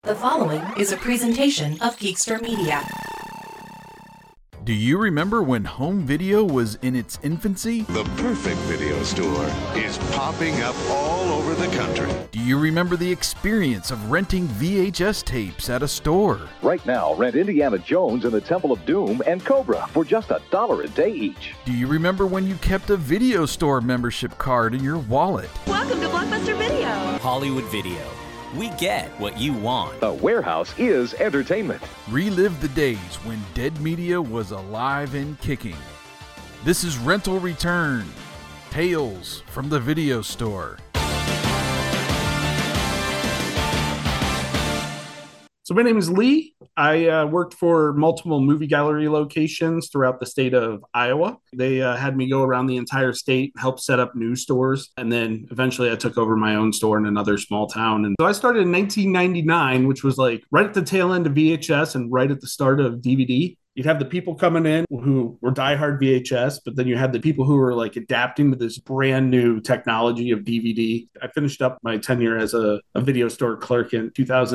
The following is a presentation of Geekster Media. Do you remember when home video was in its infancy? The perfect video store is popping up all over the country. Do you remember the experience of renting VHS tapes at a store? Right now, rent Indiana Jones and the Temple of Doom and Cobra for just $1 a day each. Do you remember when you kept a video store membership card in your wallet? Welcome to Blockbuster Video. Hollywood Video. We get what you want. The warehouse is entertainment. Relive the days when dead media was alive and kicking. This is Rental Return, Tales from the Video Store. So my name is Lee. I worked for multiple movie gallery locations throughout the state of Iowa. They had me go around the entire state, help set up new stores, and then eventually I took over my own store in another small town. And so I started in 1999, which was like right at the tail end of VHS and right at the start of DVD. You'd have the people coming in who were diehard VHS, but then you had the people who were like adapting to this brand new technology of DVD. I finished up my tenure as a video store clerk in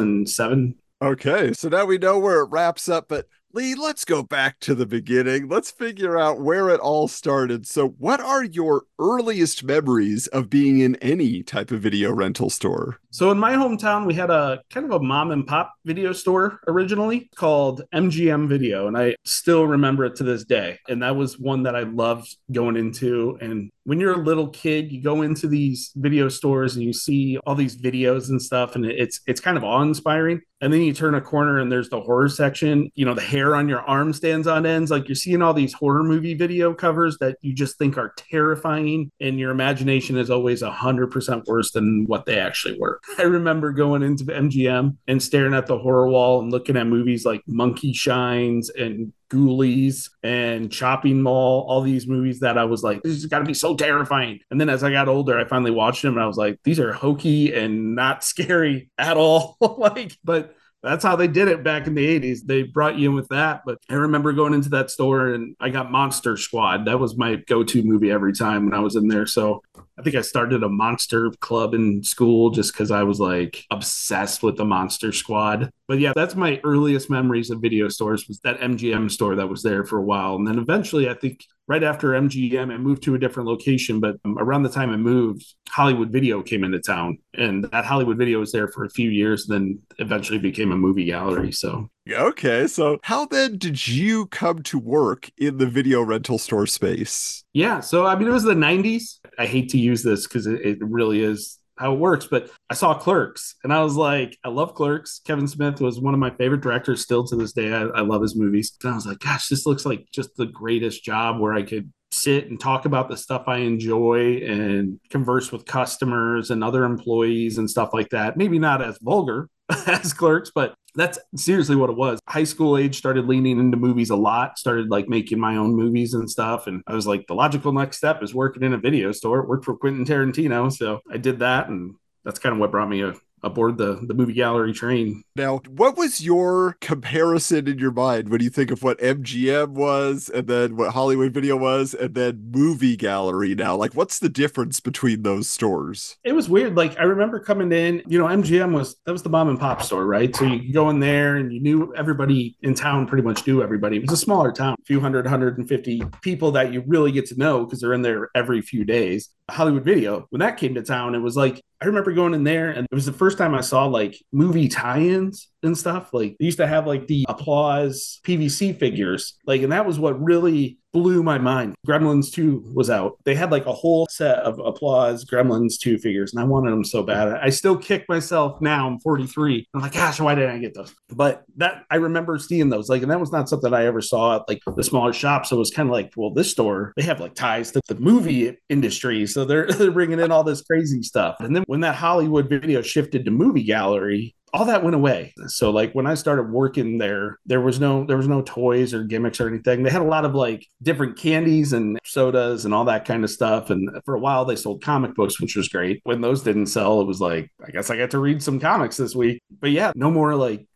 2007. Okay, so now we know where it wraps up, but Lee, let's go back to the beginning. Let's figure out where it all started. So what are your earliest memories of being in any type of video rental store? So in my hometown, we had a kind of a mom and pop video store originally called MGM Video, and I still remember it to this day. And that was one that I loved going into. And when you're a little kid, you go into these video stores and you see all these videos and stuff, and it's kind of awe-inspiring. And then you turn a corner and there's the horror section. You know, the hair on your arm stands on ends. Like you're seeing all these horror movie video covers that you just think are terrifying. And your imagination is always 100% worse than what they actually were. I remember going into MGM and staring at the horror wall and looking at movies like Monkey Shines and Ghoulies and Chopping Mall, all these movies that I was like, this has got to be so terrifying. And then as I got older, I finally watched them and I was like, these are hokey and not scary at all. But that's how they did it back in the 80s. They brought you in with that. But I remember going into that store and I got Monster Squad. That was my go-to movie every time when I was in there. So I think I started a monster club in school just because I was like obsessed with the Monster Squad. But yeah, that's my earliest memories of video stores, was that MGM store that was there for a while. And then eventually, I think right after MGM, I moved to a different location. But around the time I moved, Hollywood Video came into town. And that Hollywood Video was there for a few years, then eventually became a movie gallery. So okay, so how then did you come to work in the video rental store space? Yeah, so I mean, it was the 90s. I hate to use this because it really is how it works, but I saw Clerks and I was like, I love Clerks. Kevin Smith was one of my favorite directors still to this day. I love his movies. And I was like, gosh, this looks like just the greatest job where I could sit and talk about the stuff I enjoy and converse with customers and other employees and stuff like that. Maybe not as vulgar as Clerks, but that's seriously what it was. High school age, started leaning into movies a lot, started like making my own movies and stuff. And I was like, the logical next step is working in a video store. It worked for Quentin Tarantino. So I did that. And that's kind of what brought me aboard the movie gallery train. Now, what was your comparison in your mind when you think of what MGM was and then what Hollywood Video was and then movie gallery now? Like, what's the difference between those stores? It was weird. Like, I remember coming in, you know, MGM was the mom and pop store, right? So you could go in there and you knew everybody in town, pretty much knew everybody. It was a smaller town, a few hundred, 150 people that you really get to know because they're in there every few days. Hollywood Video, when that came to town, it was like, I remember going in there and it was the first time I saw like movie tie-ins and stuff. Like they used to have like the Applause PVC figures, like, and that was what really blew my mind. Gremlins 2 was out. They had like a whole set of Applause Gremlins 2 figures and I wanted them so bad. I still kick myself now. I'm 43. I'm like, gosh, why didn't I get those? But that I remember seeing those, like, and that was not something I ever saw at like the smaller shops. So it was kind of like, well, this store, they have like ties to the movie industry. So they're bringing in all this crazy stuff. And then when that Hollywood Video shifted to movie gallery, all that went away. So like when I started working there, there was no toys or gimmicks or anything. They had a lot of like different candies and sodas and all that kind of stuff. And for a while they sold comic books, which was great. When those didn't sell, it was like, I guess I got to read some comics this week. But yeah, no more like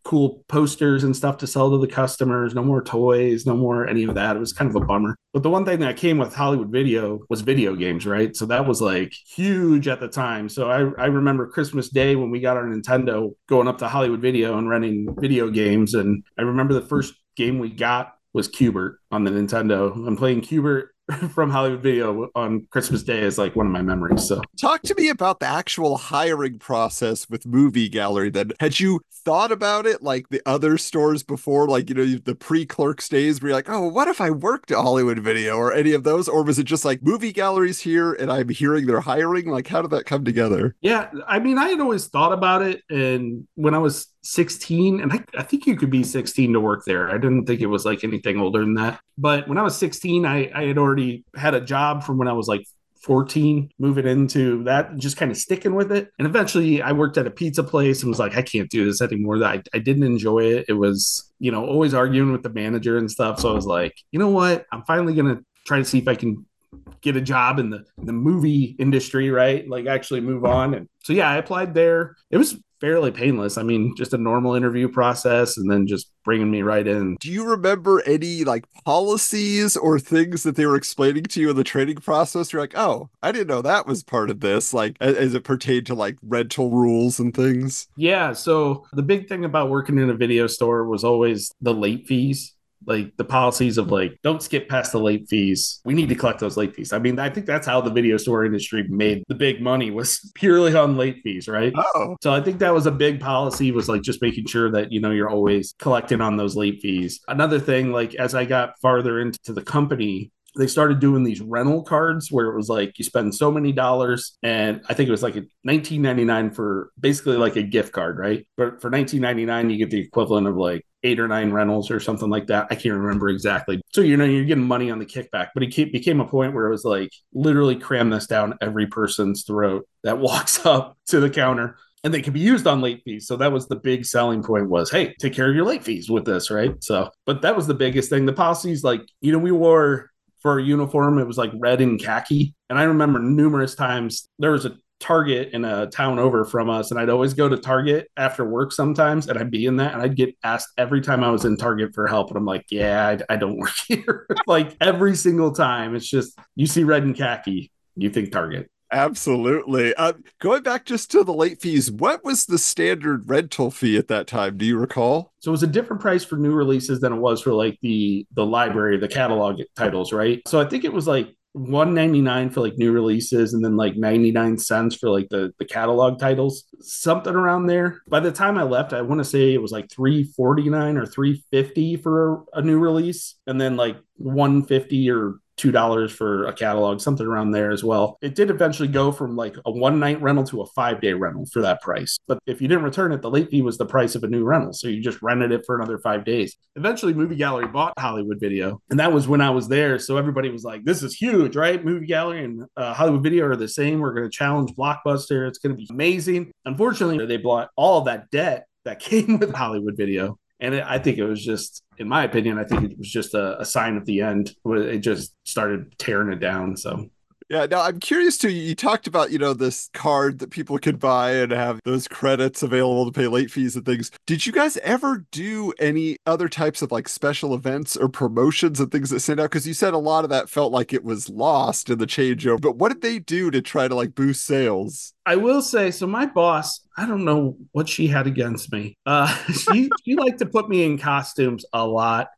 cool posters and stuff to sell to the customers, no more toys, no more any of that. It was kind of a bummer. But the one thing that came with Hollywood Video was video games, right? So that was like huge at the time. So I remember Christmas Day when we got our Nintendo, going up to Hollywood Video and renting video games. And I remember the first game we got was Q*bert on the Nintendo. I'm playing Q*bert from Hollywood Video on Christmas Day is like one of my memories. So talk to me about the actual hiring process with Movie Gallery then. Had you thought about it like the other stores before, like, you know, the pre-Clerks days where you're like, oh, what if I worked at Hollywood Video or any of those? Or was it just like Movie Gallery's here and I'm hearing they're hiring? Like, how did that come together? Yeah, I mean, I had always thought about it. And when I was 16, and I think you could be 16 to work there. I didn't think it was like anything older than that. But when I was 16, I had already had a job from when I was like 14, moving into that, just kind of sticking with it. And eventually I worked at a pizza place and was like, I can't do this anymore. I didn't enjoy it. It was, you know, always arguing with the manager and stuff. So I was like, you know what? I'm finally going to try to see if I can get a job in the movie industry, right? Like actually move on. And so, yeah, I applied there. It was fairly painless. I mean, just a normal interview process and then just bringing me right in. Do you remember any like policies or things that they were explaining to you in the training process? You're like, oh, I didn't know that was part of this, like as it pertained to like rental rules and things. Yeah. So the big thing about working in a video store was always the late fees. Like the policies of like, don't skip past the late fees. We need to collect those late fees. I mean, I think that's how the video store industry made the big money, was purely on late fees, right? Oh. So I think that was a big policy, was like just making sure that, you know, you're always collecting on those late fees. Another thing, like as I got farther into the company, they started doing these rental cards where it was like you spend so many dollars, and I think it was like $19.99 for basically like a gift card, right? But for $19.99 you get the equivalent of like 8 or 9 rentals or something like that. I can't remember exactly. So, you know, you're getting money on the kickback, but it became a point where it was like literally cram this down every person's throat that walks up to the counter. And they can be used on late fees. So that was the big selling point, was, hey, take care of your late fees with this, right? So, but that was the biggest thing. The policies, like, you know, we wore, for our uniform, it was like red and khaki. And I remember numerous times there was a Target in a town over from us, and I'd always go to Target after work sometimes, and I'd be in that, and I'd get asked every time I was in Target for help, and I'm like, yeah, I don't work here. Like every single time, it's just, you see red and khaki, you think Target. Absolutely. Going back just to the late fees, what was the standard rental fee at that time? Do you recall? So it was a different price for new releases than it was for like the library, the catalog titles, right? So I think it was like $1.99 for like new releases, and then like 99 cents for like the catalog titles, something around there. By the time I left, I want to say it was like $3.49 or $3.50 for a new release, and then like $1.50 or $2 for a catalog, something around there as well. It did eventually go from like a 1-night rental to a 5-day rental for that price. But if you didn't return it, the late fee was the price of a new rental. So you just rented it for another 5 days. Eventually, Movie Gallery bought Hollywood Video. And that was when I was there. So everybody was like, this is huge, right? Movie Gallery and Hollywood Video are the same. We're going to challenge Blockbuster. It's going to be amazing. Unfortunately, they bought all of that debt that came with Hollywood Video. And I think it was just, in my opinion, I think it was just a sign of the end. It just started tearing it down. So, yeah. Now I'm curious too. You talked about, you know, this card that people could buy and have those credits available to pay late fees and things. Did you guys ever do any other types of like special events or promotions and things that stand out? Because you said a lot of that felt like it was lost in the changeover. But what did they do to try to like boost sales? I will say, so my boss, I don't know what she had against me. She liked to put me in costumes a lot.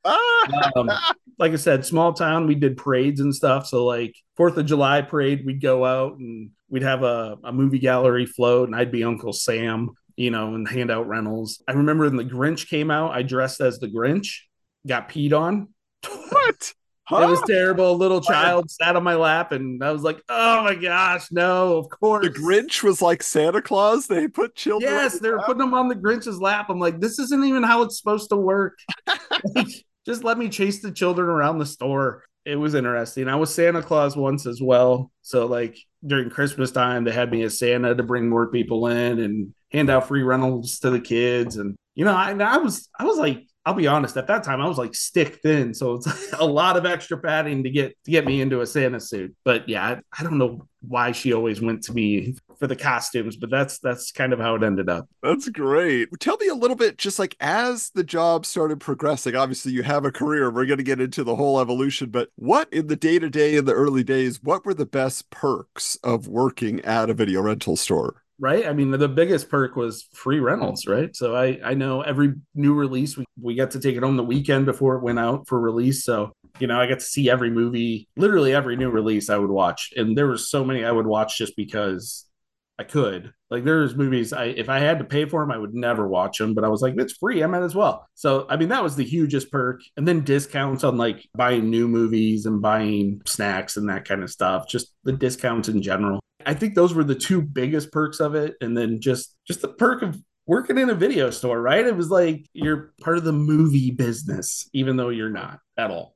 Like I said, small town, we did parades and stuff. So like 4th of July parade, we'd go out and we'd have a movie gallery float, and I'd be Uncle Sam, you know, and hand out rentals. I remember when the Grinch came out, I dressed as the Grinch, got peed on. What? Huh? It was terrible. A little child sat on my lap, and I was like, oh my gosh, no, of course. The Grinch was like Santa Claus. They put children. Yes, they were putting them on the Grinch's lap. I'm like, this isn't even how it's supposed to work. Like, just let me chase the children around the store. It was interesting. I was Santa Claus once as well. So like during Christmas time, they had me as Santa to bring more people in and hand out free rentals to the kids. And, you know, I was like, I'll be honest, at that time I was like stick thin. So it's a lot of extra padding to get me into a Santa suit. But yeah, I don't know why she always went to me for the costumes, but that's kind of how it ended up. That's great. Tell me a little bit, just like as the job started progressing, obviously you have a career. We're going to get into the whole evolution, but what in the day-to-day in the early days, what were the best perks of working at a video rental store? Right. I mean, the biggest perk was free rentals, right? So I know every new release, we got to take it home the weekend before it went out for release. So, you know, I got to see every movie, literally every new release I would watch. And there were so many I would watch just because I could. Like there's movies, if I had to pay for them, I would never watch them. But I was like, it's free. I might as well. So, I mean, that was the hugest perk. And then discounts on like buying new movies and buying snacks and that kind of stuff. Just the discounts in general. I think those were the two biggest perks of it. And then just the perk of working in a video store, right? It was like you're part of the movie business, even though you're not at all.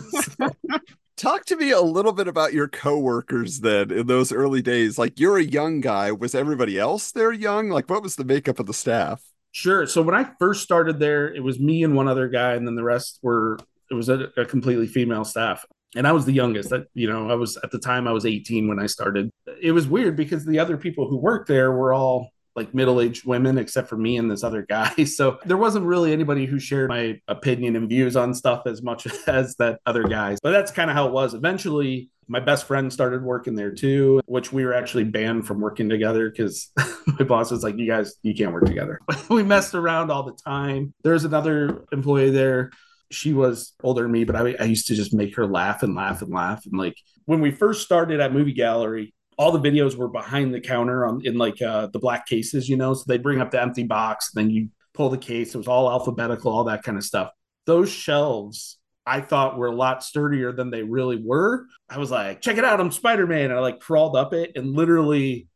Talk to me a little bit about your coworkers then in those early days. Like you're a young guy. Was everybody else there young? Like what was the makeup of the staff? Sure. So when I first started there, it was me and one other guy, and then the rest it was a completely female staff. And I was the youngest. That, you know, at the time I was 18 when I started. It was weird because the other people who worked there were all like middle-aged women, except for me and this other guy. So there wasn't really anybody who shared my opinion and views on stuff as much as that other guy. But that's kind of how it was. Eventually, my best friend started working there too, which we were actually banned from working together because my boss was like, you can't work together. We messed around all the time. There's another employee there. She was older than me, but I used to just make her laugh and laugh and laugh. And like when we first started at Movie Gallery, all the videos were behind the counter in like the black cases, you know, so they bring up the empty box, then you pull the case. It was all alphabetical, all that kind of stuff. Those shelves I thought were a lot sturdier than they really were. I was like, check it out, I'm Spider-Man. And I like crawled up it and literally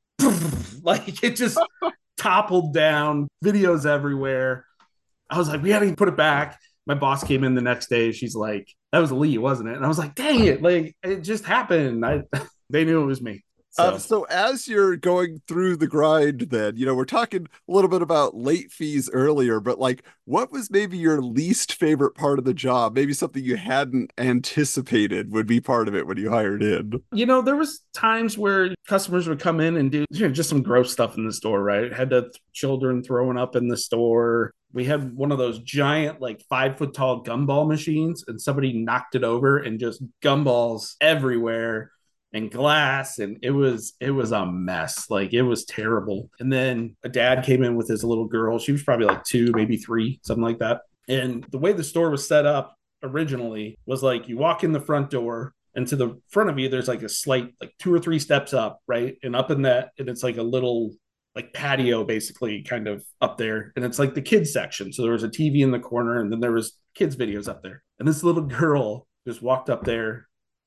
like it just toppled down, videos everywhere. I was like, we had to put it back. My boss came in the next day. She's like, that was Lee, wasn't it? And I was like, dang it. Like, it just happened. They knew it was me. So as you're going through the grind then, you know, we're talking a little bit about late fees earlier, but like what was maybe your least favorite part of the job? Maybe something you hadn't anticipated would be part of it when you hired in. You know, there was times where customers would come in and do, you know, just some gross stuff in the store, right? Had children throwing up in the store. We had one of those giant, like 5-foot tall gumball machines, and somebody knocked it over and just gumballs everywhere and glass. And it was a mess. Like it was terrible. And then a dad came in with his little girl. She was probably like 2, maybe 3, something like that. And the way the store was set up originally was like you walk in the front door, and to the front of you, there's like a slight, like 2 or 3 steps up, right? And up in that, and it's like a little like patio basically kind of up there. And it's like the kids section. So there was a TV in the corner, and then there was kids videos up there. And this little girl just walked up there,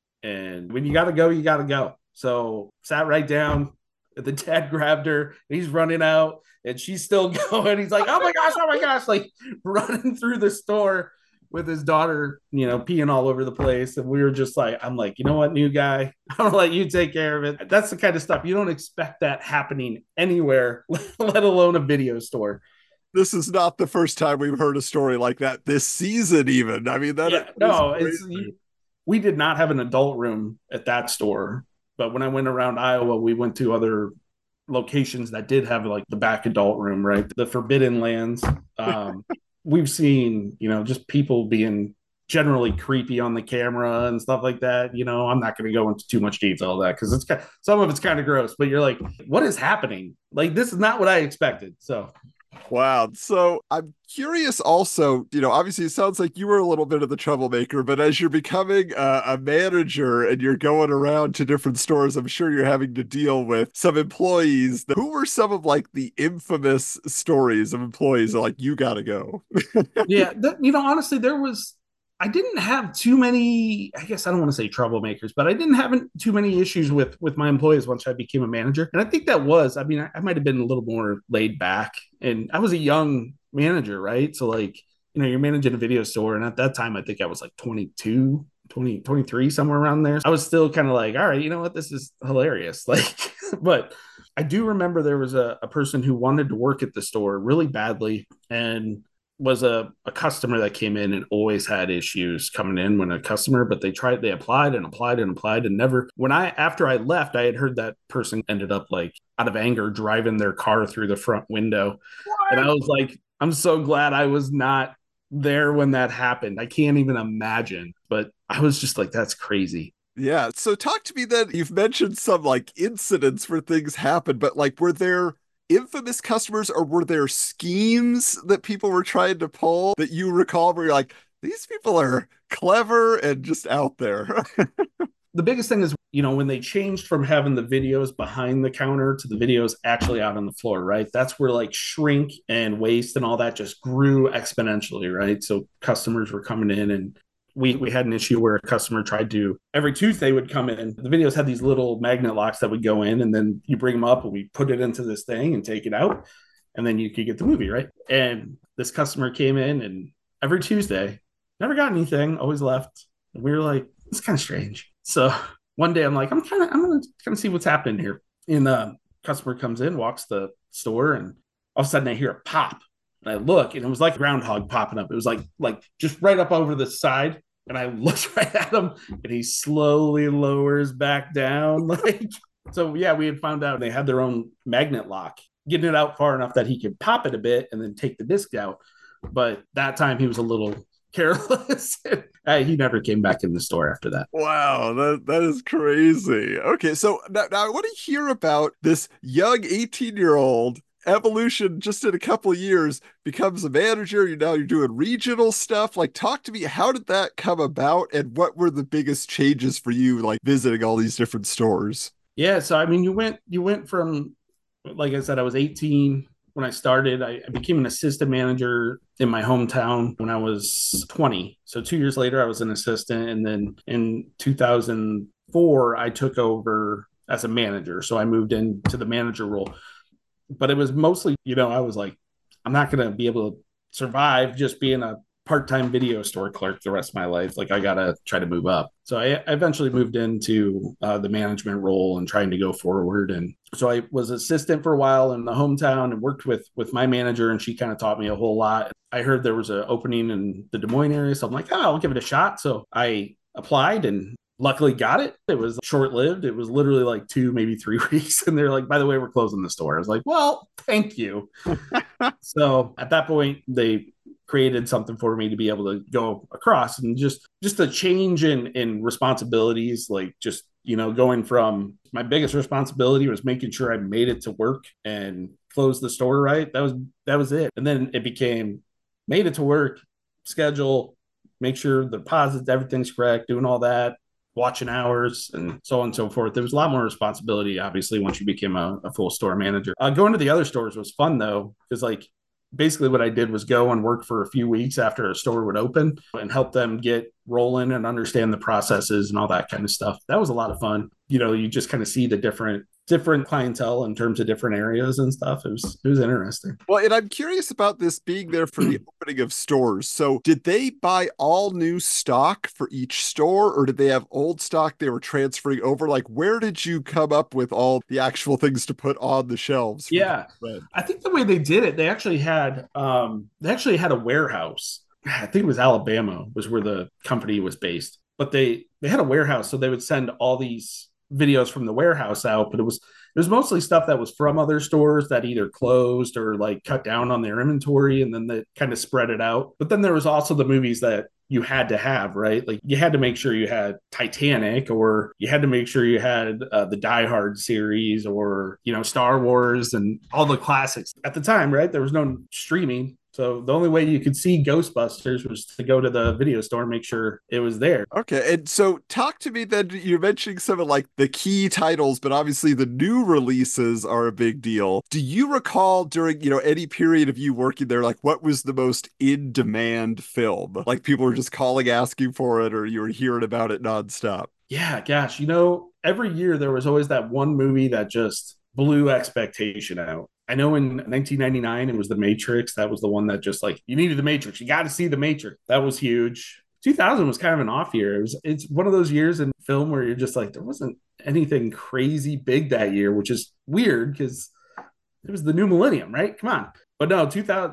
and when you got to go, you got to go. So sat right down. The dad grabbed her, and he's running out, and she's still going. He's like, oh my gosh, like running through the store with his daughter, you know, peeing all over the place. And we were just like, I'm like, you know what, new guy, I'm gonna let you take care of it. That's the kind of stuff you don't expect that happening anywhere, let alone a video store. This is not the first time we've heard a story like that this season, even. I mean, we did not have an adult room at that store. But when I went around Iowa, we went to other locations that did have like the back adult room, right? The Forbidden Lands. We've seen, you know, just people being generally creepy on the camera and stuff like that. You know, I'm not going to go into too much detail of that because some of it's kind of gross, but you're like, what is happening? Like, this is not what I expected. So. Wow. So I'm curious also, you know, obviously it sounds like you were a little bit of the troublemaker, but as you're becoming a manager and you're going around to different stores, I'm sure you're having to deal with some employees. Who were some of like the infamous stories of employees that, like, you got to go? Yeah. You know, honestly, I didn't have too many, I guess I don't want to say troublemakers, but I didn't have too many issues with my employees once I became a manager. And I think I might have been a little more laid back, and I was a young manager, right? So like, you know, you're managing a video store. And at that time, I think I was like 22, 20, 23, somewhere around there. I was still kind of like, all right, you know what? This is hilarious. Like, but I do remember there was a person who wanted to work at the store really badly. And was a customer that came in and always had issues coming in when a customer, but they applied and applied and applied and never, after I left, I had heard that person ended up like out of anger driving their car through the front window. What? And I was like, I'm so glad I was not there when that happened. I can't even imagine, but I was just like, that's crazy. Yeah. So talk to me then. You've mentioned some like incidents where things happen, but like, were there infamous customers or were there schemes that people were trying to pull that you recall where you're like, these people are clever and just out there? The biggest thing is, when they changed from having the videos behind the counter to the videos actually out on the floor, right? That's where like shrink and waste and all that just grew exponentially, right? So customers were coming in, and we had an issue where a customer tried to, every Tuesday would come in. The videos had these little magnet locks that would go in, and then you bring them up and we put it into this thing and take it out, and then you could get the movie, right? And this customer came in, and every Tuesday, never got anything, always left. And we were like, it's kind of strange. So one day I'm like, I'm gonna see what's happening here. And the customer comes in, walks the store, and all of a sudden I hear a pop. And I look, and it was like a groundhog popping up. It was like just right up over the side. And I looked right at him, and he slowly lowers back down. So yeah, we had found out they had their own magnet lock, getting it out far enough that he could pop it a bit and then take the disc out. But that time he was a little careless. He never came back in the store after that. Wow, that is crazy. Okay, so now I want to hear about this young 18-year-old evolution. Just in a couple of years becomes a manager. You're doing regional stuff. Like, talk to me, how did that come about, and what were the biggest changes for you, like visiting all these different stores? Yeah, so I mean, you went from, like I said, I was 18 when I started. I became an assistant manager in my hometown when I was 20. So 2 years later, I was an assistant. And then in 2004, I took over as a manager. So I moved into the manager role. But it was mostly, I was like, I'm not going to be able to survive just being a part-time video store clerk the rest of my life. Like, I got to try to move up. So I eventually moved into the management role and trying to go forward. And so I was assistant for a while in the hometown and worked with my manager, and she kind of taught me a whole lot. I heard there was an opening in the Des Moines area. So I'm like, I'll give it a shot. So I applied and luckily got it. It was short-lived. It was literally like 2, maybe 3 weeks. And they're like, by the way, we're closing the store. I was like, well, thank you. So at that point, they created something for me to be able to go across, and just the change in responsibilities, like just, going from, my biggest responsibility was making sure I made it to work and close the store right. That was it. And then it became made it to work, schedule, make sure the deposits, everything's correct, doing all that, watching hours, and so on and so forth. There was a lot more responsibility, obviously, once you became a full store manager. Going to the other stores was fun, though, because like basically what I did was go and work for a few weeks after a store would open and help them get rolling and understand the processes and all that kind of stuff. That was a lot of fun. You just kind of see the different clientele in terms of different areas and stuff. It was interesting. Well, and I'm curious about this being there for the opening of stores. So did they buy all new stock for each store, or did they have old stock they were transferring over? Like, where did you come up with all the actual things to put on the shelves? Yeah, I think the way they did it, they actually had a warehouse. I think it was Alabama was where the company was based, but they had a warehouse. So they would send all these videos from the warehouse out, but it was mostly stuff that was from other stores that either closed or like cut down on their inventory, and then they kind of spread it out. But then there was also the movies that you had to have, right? Like, you had to make sure you had Titanic, or you had to make sure you had the Die Hard series, or Star Wars, and all the classics at the time, right? There was no streaming. So the only way you could see Ghostbusters was to go to the video store and make sure it was there. Okay. And so talk to me then, you're mentioning some of like the key titles, but obviously the new releases are a big deal. Do you recall during, any period of you working there, like what was the most in-demand film? Like people were just calling, asking for it, or you were hearing about it nonstop? Yeah, gosh, every year there was always that one movie that just blew expectation out. I know in 1999, it was The Matrix. That was the one that just like, you needed The Matrix. You got to see The Matrix. That was huge. 2000 was kind of an off year. It's one of those years in film where you're just like, there wasn't anything crazy big that year, which is weird because it was the new millennium, right? Come on. But no,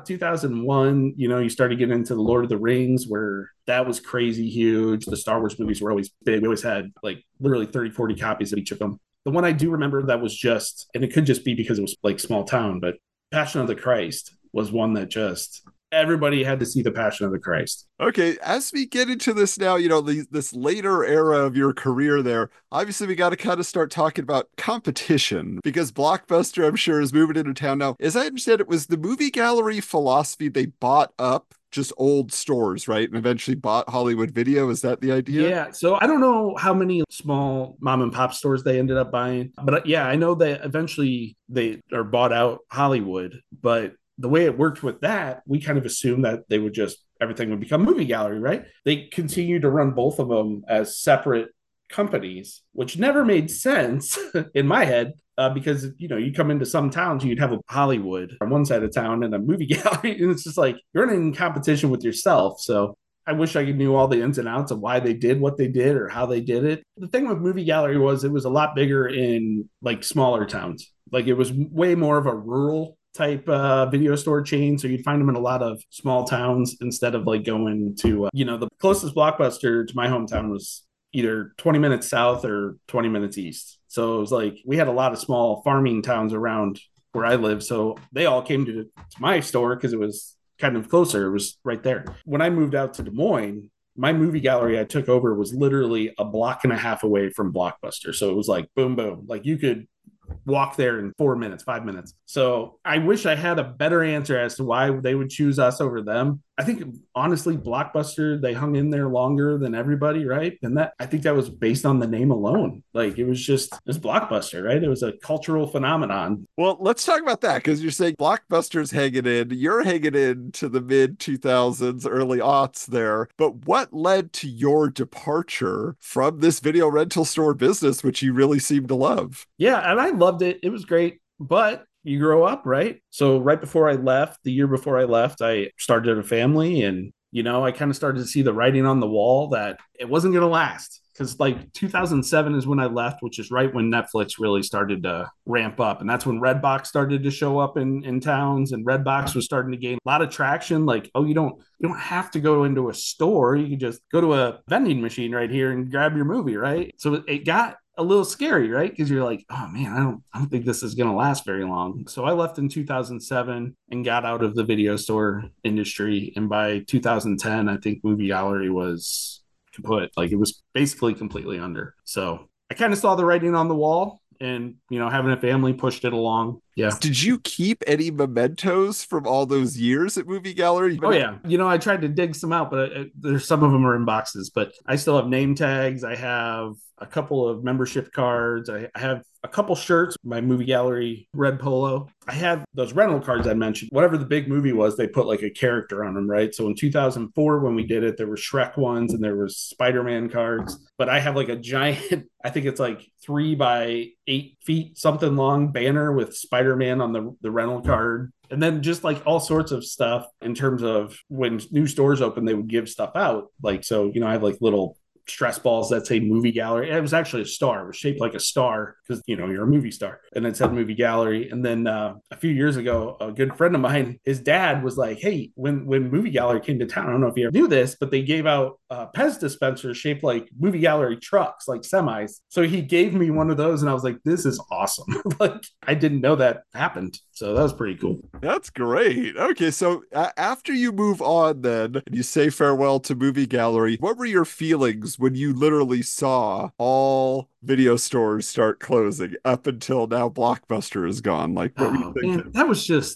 2001, you started getting into the Lord of the Rings, where that was crazy huge. The Star Wars movies were always big. We always had like literally 30, 40 copies of each of them. The one I do remember that was just, and it could just be because it was like small town, but Passion of the Christ was one that just everybody had to see the Passion of the Christ. Okay, as we get into this now, this later era of your career there, obviously we got to kind of start talking about competition because Blockbuster, I'm sure, is moving into town now. As I understand, it was the Movie Gallery philosophy. They bought up just old stores, right? And eventually bought Hollywood Video. Is that the idea? Yeah. So I don't know how many small mom and pop stores they ended up buying, but yeah, I know that eventually they are bought out Hollywood, but the way it worked with that, we kind of assumed that they would just, everything would become Movie Gallery, right? They continued to run both of them as separate companies, which never made sense in my head. Because you come into some towns, you'd have a Hollywood on one side of town and a movie gallery, and it's just like you're in competition with yourself. So I wish I knew all the ins and outs of why they did what they did or how they did it. The thing with Movie Gallery was it was a lot bigger in like smaller towns. Like it was way more of a rural type video store chain, so you'd find them in a lot of small towns instead of like going to the closest Blockbuster to my hometown was either 20 minutes south or 20 minutes east. So it was like we had a lot of small farming towns around where I live, so they all came to my store because it was kind of closer. It was right there. When I moved out to Des Moines, my movie gallery I took over was literally a block and a half away from Blockbuster. So it was like boom boom, like you could walk there in 4 minutes, 5 minutes. So I wish I had a better answer as to why they would choose us over them. I think honestly, Blockbuster, they hung in there longer than everybody, right? And that I think that was based on the name alone. Like it was Blockbuster, right? It was a cultural phenomenon. Well, let's talk about that because you're saying Blockbuster's hanging in, you're hanging in to the mid 2000s, early aughts there. But what led to your departure from this video rental store business, which you really seem to love? Yeah, and I loved it. It was great, but you grow up, right? So right before I left, the year before I left, I started a family, and I kind of started to see the writing on the wall that it wasn't going to last. Because like 2007 is when I left, which is right when Netflix really started to ramp up. And that's when Redbox started to show up in towns, and Redbox was starting to gain a lot of traction. Like, oh, you don't have to go into a store. You can just go to a vending machine right here and grab your movie, right? So it got a little scary, right? Because you're like, oh man, I don't think this is going to last very long. So I left in 2007 and got out of the video store industry. And by 2010, I think Movie Gallery was kaput. Like it was basically completely under. So I kind of saw the writing on the wall, and having a family pushed it along. Yeah. Did you keep any mementos from all those years at Movie Gallery? Oh yeah. I tried to dig some out, but there's some of them are in boxes, but I still have name tags. I have a couple of membership cards. I have a couple shirts, my Movie Gallery red polo. I have those rental cards I mentioned. Whatever the big movie was, they put like a character on them, right? So in 2004, when we did it, there were Shrek ones and there was Spider-Man cards. But I have like a giant, I think it's like 3 by 8 feet, something long banner with Spider-Man on the rental card. And then just like all sorts of stuff in terms of when new stores open, they would give stuff out. Like, so, I have like little stress balls that say Movie Gallery. It was actually a star. It was shaped like a star because you're a movie star, and it said Movie Gallery. And then a few years ago, a good friend of mine, his dad was like, hey, when Movie Gallery came to town, I don't know if you ever knew this, but they gave out Pez dispensers shaped like Movie Gallery trucks, like semis. So he gave me one of those, and I was like, this is awesome. Like I didn't know that happened. So that was pretty cool. That's great. Okay, so after you move on then, and you say farewell to Movie Gallery, what were your feelings when you literally saw all video stores start closing up until now Blockbuster is gone? Like, what were you thinking? Man, it was just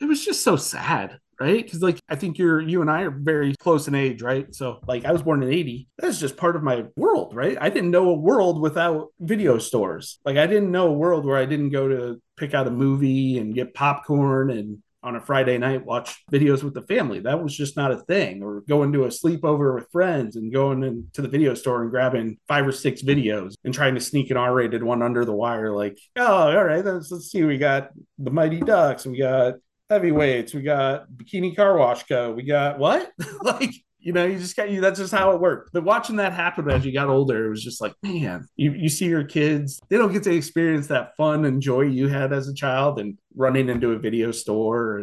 so sad, right? Because like I think you and I are very close in age, right? So like I was born in 80. That's just part of my world, right? I didn't know a world without video stores. Like I didn't know a world where I didn't go to pick out a movie and get popcorn and on a Friday night watch videos with the family. That was just not a thing. Or going to a sleepover with friends and going into the video store and grabbing 5 or 6 videos and trying to sneak an R-rated one under the wire. Like, oh, all right, let's see. We got the Mighty Ducks. We got Heavyweights. We got Bikini Car Wash Co. We got what? Like, you just got that's just how it worked. But watching that happen as you got older, it was just like, man, you see your kids, they don't get to experience that fun and joy you had as a child and running into a video store and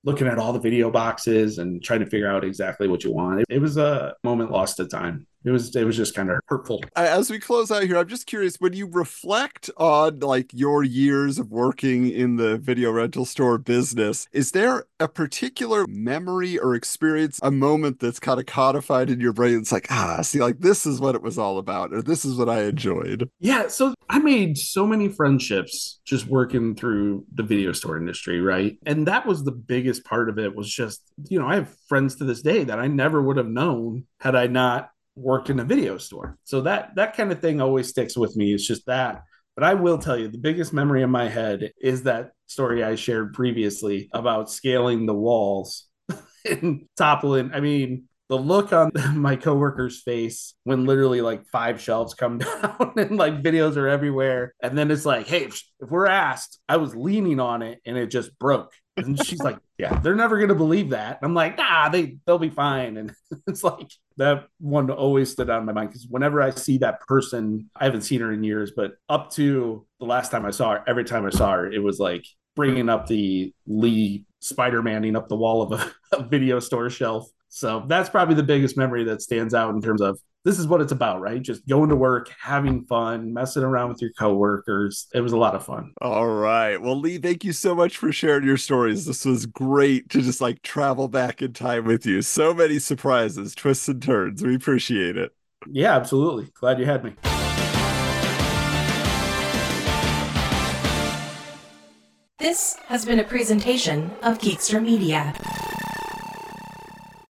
looking at all the video boxes and trying to figure out exactly what you want. It was a moment lost to time. It was just kind of hurtful. As we close out here, I'm just curious, when you reflect on like your years of working in the video rental store business, is there a particular memory or experience, a moment that's kind of codified in your brain? It's like, see, like this is what it was all about, or this is what I enjoyed. Yeah, so I made so many friendships just working through the video store industry, right? And that was the biggest part of it, was just, I have friends to this day that I never would have known had I not worked in a video store. So that kind of thing always sticks with me. It's just that. But I will tell you, the biggest memory in my head is that story I shared previously about scaling the walls and toppling. I mean, the look on my coworker's face when literally like 5 shelves come down and like videos are everywhere. And then it's like, hey, if we're asked, I was leaning on it and it just broke. And she's like, yeah, they're never going to believe that. And I'm like, they'll be fine. And it's like, that one always stood out in my mind, because whenever I see that person, I haven't seen her in years, but up to the last time I saw her, every time I saw her, it was like bringing up the Lee Spider-Manning up the wall of a video store shelf. So that's probably the biggest memory that stands out in terms of, this is what it's about, right? Just going to work, having fun, messing around with your coworkers. It was a lot of fun. All right. Well, Lee, thank you so much for sharing your stories. This was great to just like travel back in time with you. So many surprises, twists and turns. We appreciate it. Yeah, absolutely. Glad you had me. This has been a presentation of Geekster Media.